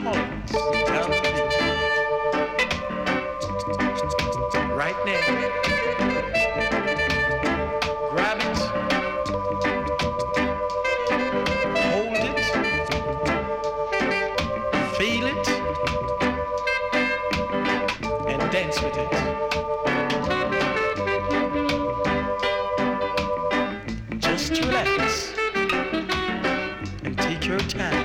Collins, tell the people right now. Grab it, hold it, feel it, and dance with it. Just relax and take your time.